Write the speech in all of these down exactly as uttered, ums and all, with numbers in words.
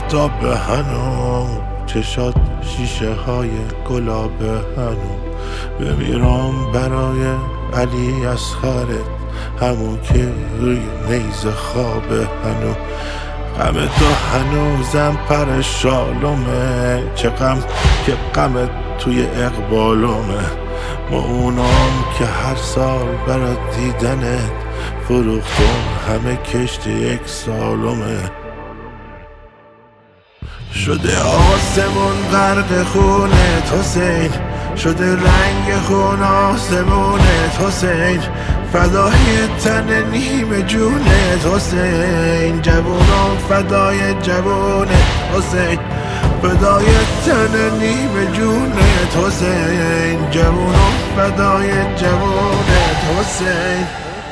آفتاب هنو، چشات شیشه های گلاب هنو. بمیرم برای علی اصغرت، همون که روی نیزه خواب هنو. غم تو هنوزم پر شالومه، چه غم که غمت توی اقبالومه. ما اونام که هر سال برات دیدنت فروختم همه کشت یک سالومه. شده آسمون غرق خونت حسین، شده رنگ خون آسمونت حسین. فدای تن نیم جونت حسین، جوونم فدای جوونت حسین. فدای تن نیم جونت حسین، جوونم فدای جوونت حسین.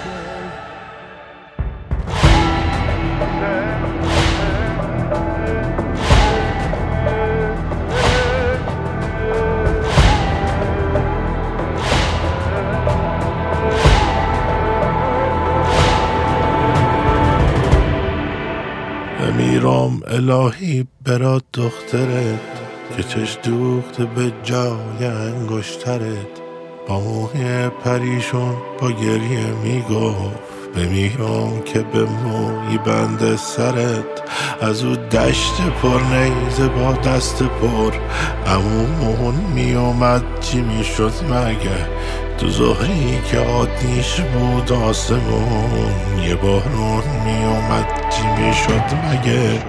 بمیرم الهی برات دخترت، که چش دوخته به جای انگشترت. با موی پریشون با گریه میگفت بمیرم که به موی بند سرت. از او دشت پر نیزه با دست پر، عمومون میومد چی میشد مگه؟ تو ظهری که آتیش بود آسمون، یه بارون میومد چی میشد مگه؟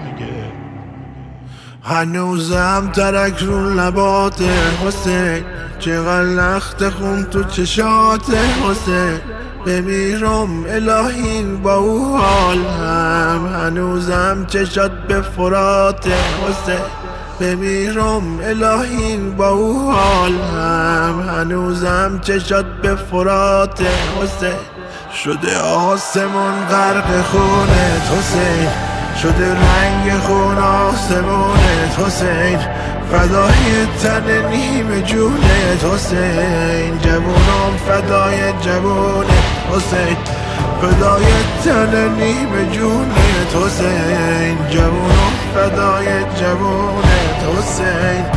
هنوزم ترک رو لبات حسین، چقدر لخت خون تو چشات حسین. بمیرم الهی با او حال هم، هنوزم چشات به فرات حسین. بمیرم الهی با او حال هم، هنوزم چشات به فرات حسین. شده آسمون غرق خونت حسین، شده رنگ خون آسمونت حسین. فدای تن نیم جونت حسین، جوونم فدای جوونت حسین. فدای تن نیم جونت حسین، جوونم فدای جوونت حسین.